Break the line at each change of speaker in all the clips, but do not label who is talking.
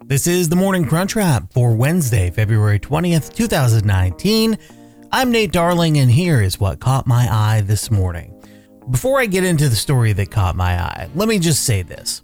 This is the Morning Crunch Wrap for Wednesday, February 20th, 2019. I'm Nate Darling, and here is what caught my eye this morning. Before I get into the story that caught my eye, let me just say this.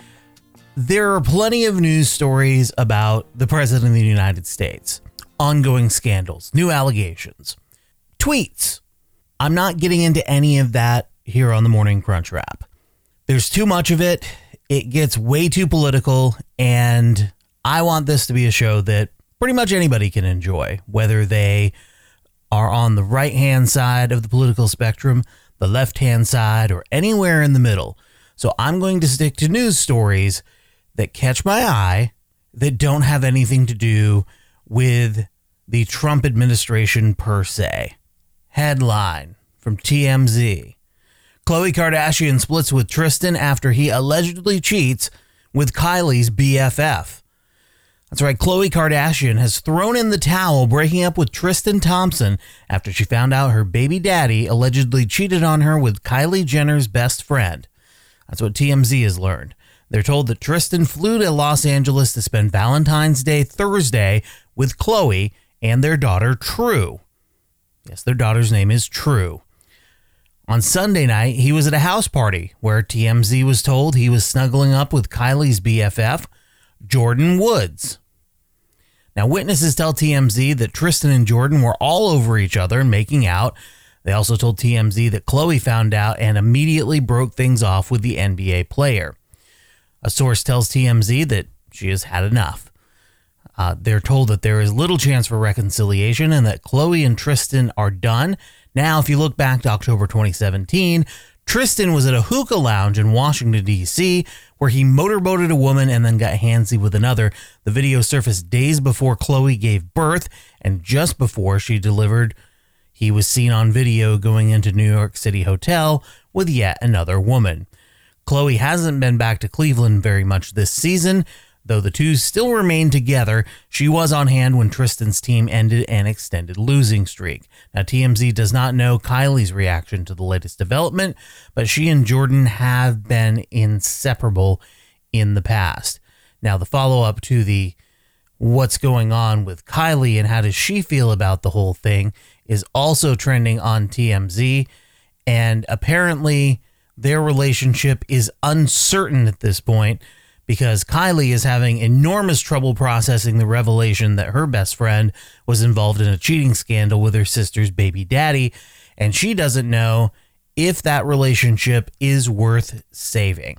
There are plenty of news stories about the President of the United States, ongoing scandals, new allegations, tweets. I'm not getting into any of that here on the Morning Crunch Wrap. There's too much of it. It gets way too political, and I want this to be a show that pretty much anybody can enjoy, whether they are on the right-hand side of the political spectrum, the left-hand side, or anywhere in the middle. So I'm going to stick to news stories that catch my eye that don't have anything to do with the Trump administration per se. Headline from TMZ. Khloe Kardashian splits with Tristan after he allegedly cheats with Kylie's BFF. That's right, Khloe Kardashian has thrown in the towel, breaking up with Tristan Thompson after she found out her baby daddy allegedly cheated on her with Kylie Jenner's best friend. That's what TMZ has learned. They're told that Tristan flew to Los Angeles to spend Valentine's Day Thursday with Khloe and their daughter, True. Yes, their daughter's name is True. On Sunday night, he was at a house party where TMZ was told he was snuggling up with Kylie's BFF, Jordyn Woods. Now, witnesses tell TMZ that Tristan and Jordyn were all over each other and making out. They also told TMZ that Khloe found out and immediately broke things off with the NBA player. A source tells TMZ that she has had enough. They're told that there is little chance for reconciliation and that Khloe and Tristan are done. Now, if you look back to October 2017, Tristan was at a hookah lounge in Washington, D.C., where he motorboated a woman and then got handsy with another. The video surfaced days before Khloe gave birth, and just before she delivered, he was seen on video going into New York City hotel with yet another woman. Khloe hasn't been back to Cleveland very much this season. Though the two still remain together, she was on hand when Tristan's team ended an extended losing streak. Now, TMZ does not know Kylie's reaction to the latest development, but she and Jordyn have been inseparable in the past. Now, the follow-up to the what's going on with Kylie and how does she feel about the whole thing is also trending on TMZ, and apparently their relationship is uncertain at this point, because Kylie is having enormous trouble processing the revelation that her best friend was involved in a cheating scandal with her sister's baby daddy, and she doesn't know if that relationship is worth saving.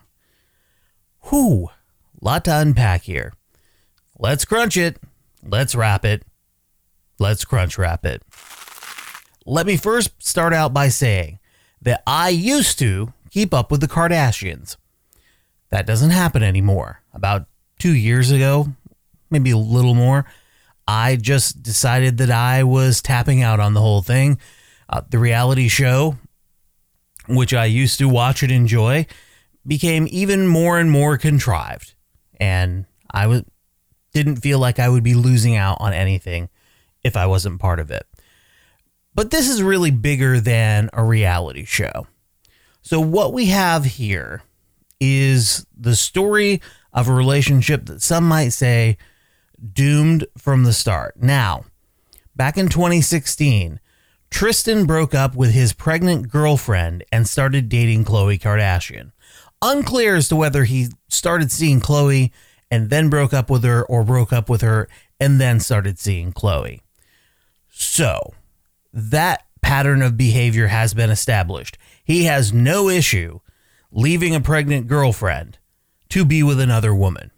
Whew, lot to unpack here. Let's crunch it. Let's wrap it. Let's crunch wrap it. Let me first start out by saying that I used to keep up with the Kardashians. That doesn't happen anymore. About 2 years ago, maybe a little more, I just decided that I was tapping out on the whole thing. The reality show, which I used to watch and enjoy, became even more and more contrived. And I didn't feel like I would be losing out on anything if I wasn't part of it. But this is really bigger than a reality show. So what we have here is the story of a relationship that some might say doomed from the start. Now, back in 2016, Tristan broke up with his pregnant girlfriend and started dating Khloe Kardashian. Unclear as to whether he started seeing Khloe and then broke up with her, or broke up with her and then started seeing Khloe. So, that pattern of behavior has been established. He has no issue leaving a pregnant girlfriend to be with another woman.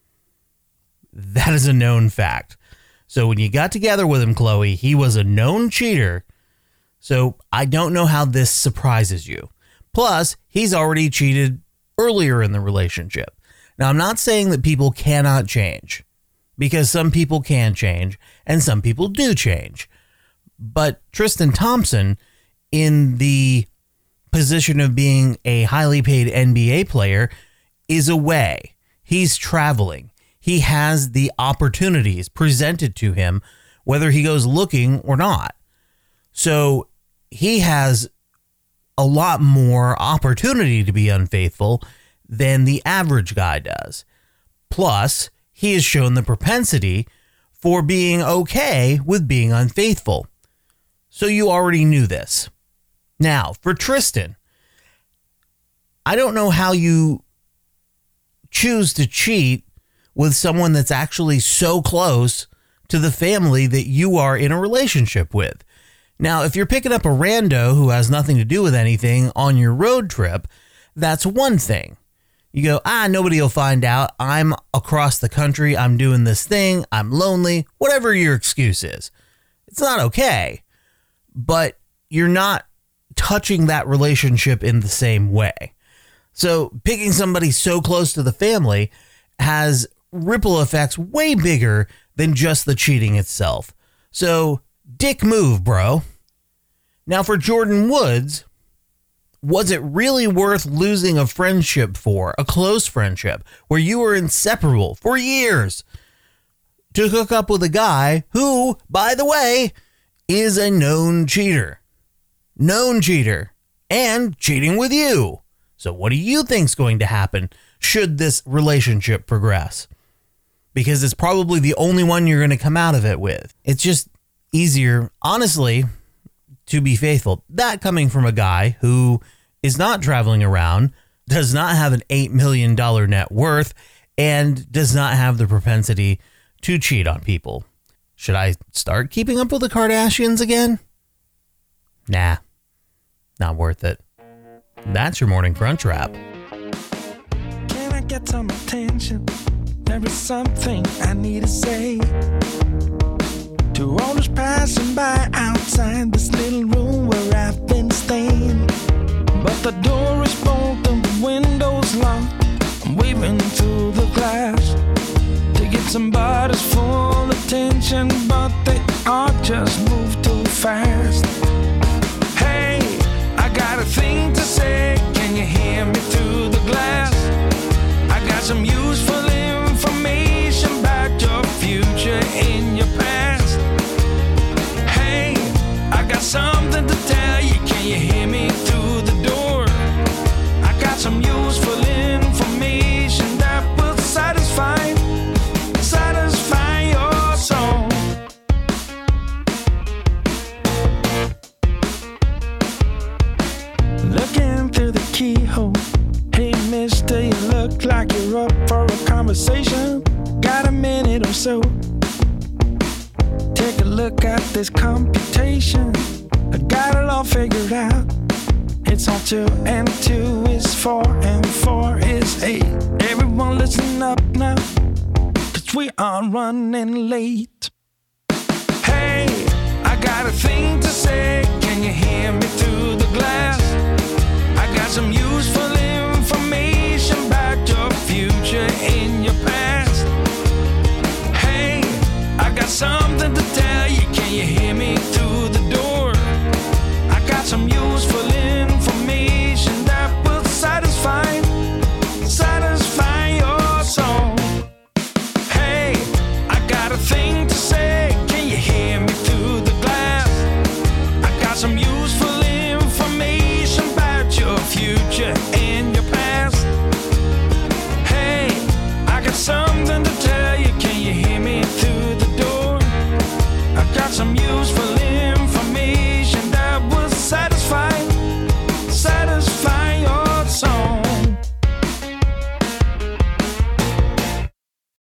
That is a known fact. So when you got together with him, Khloe, he was a known cheater. So I don't know how this surprises you. Plus, he's already cheated earlier in the relationship. Now, I'm not saying that people cannot change, because some people can change and some people do change. But Tristan Thompson, in the position of being a highly paid NBA player, is away. He's traveling. He has the opportunities presented to him, whether he goes looking or not. So he has a lot more opportunity to be unfaithful than the average guy does. Plus, he has shown the propensity for being okay with being unfaithful. So you already knew this. Now, for Tristan, I don't know how you choose to cheat with someone that's actually so close to the family that you are in a relationship with. Now, if you're picking up a rando who has nothing to do with anything on your road trip, that's one thing. You go, nobody will find out. I'm across the country. I'm doing this thing. I'm lonely. Whatever your excuse is. It's not okay. But you're not touching that relationship in the same way. So picking somebody so close to the family has ripple effects way bigger than just the cheating itself. So dick move, bro. Now for Jordyn Woods, was it really worth losing a friendship for, a close friendship, where you were inseparable for years, to hook up with a guy who, by the way, is a known cheater, and cheating with you? So what do you think's going to happen should this relationship progress? Because it's probably the only one you're going to come out of it with. It's just easier, honestly, to be faithful. That coming from a guy who is not traveling around, does not have an $8 million net worth, and does not have the propensity to cheat on people. Should I start keeping up with the Kardashians again? Nah, not worth it. That's your morning crunch wrap.
Can I get some attention? There is something I need to say to all those passing by outside this little room where I've been staying. But the door is bolted and the window's locked. I'm waving through the glass to get somebody's full attention, but they all just move too fast. Hey, I got a thing to say. Can you hear me through the glass? I got some useful information about your future in your past. Hey, I got something to tell you. Can you hear me through the door? I got some useful information that will satisfy your soul. Looking through the keyhole. Hey mister, you look like you're up for a conversation. Got a minute or so? Take a look at this computation. I got it all figured out. It's all 2 and 2 is 4 and 4 is 8. Everyone listen up now, 'cause we are running late. Hey, I got a thing to say. Can you hear me through the glass? I got some